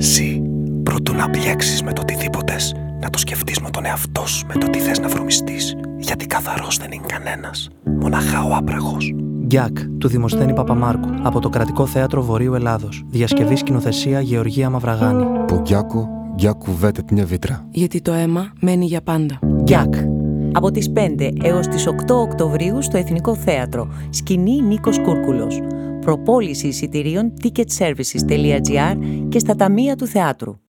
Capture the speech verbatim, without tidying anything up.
Ζη, προτού να μπλέξεις με το οτιδήποτες, να το σκεφτείς με τον εαυτό σου, με το τι θες να βρωμιστείς. Γιατί καθαρός δεν είναι κανένας, μοναχά ο άπραγος. Γκιάκ, του Δημοσθένη Παπαμάρκου, από το Κρατικό Θέατρο Βορείου Ελλάδος. Διασκευή σκηνοθεσία Γεωργία Μαυραγάνη. Που Γκιάκο, Γκιάκου βέτετ μια βίτρα. Γιατί το αίμα μένει για πάντα. Γκιάκ. Από τις πέντε έως τις οκτώ Οκτωβρίου στο Εθνικό Θέατρο. Σκηνή Νίκος Κούρκουλος. Προπόληση εισιτηρίων ticketservices τελεία gr και στα ταμεία του θεάτρου.